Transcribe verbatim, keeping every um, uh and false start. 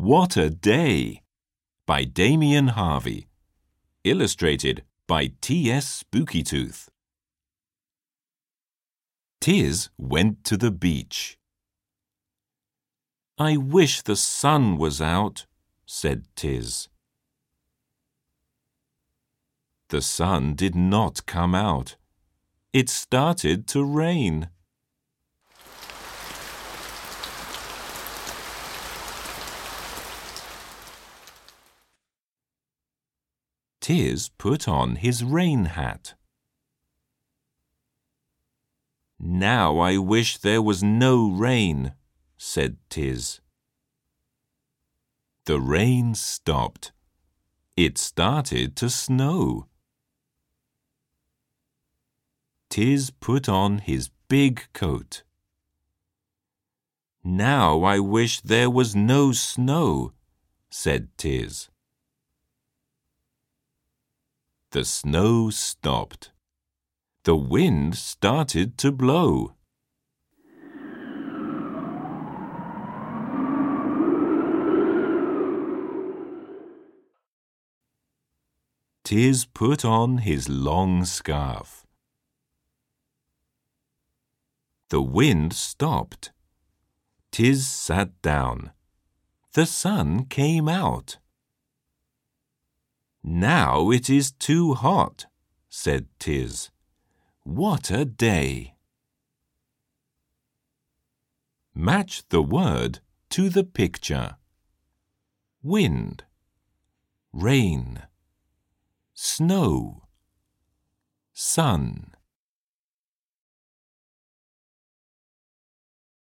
What a Day by Damien Harvey. Illustrated by T S Spookytooth. Tiz went to the beach. "I wish the sun was out," said Tiz. The sun did not come out. It started to rain. Tiz put on his rain hat. "Now I wish there was no rain," said Tiz. The rain stopped. It started to snow. Tiz put on his big coat. "Now I wish there was no snow," said Tiz. The snow stopped. The wind started to blow. Tiz put on his long scarf. The wind stopped. Tiz sat down. The sun came out. "Now it is too hot," said Tiz. "What a day!" Match the word to the picture. Wind, rain, snow, sun.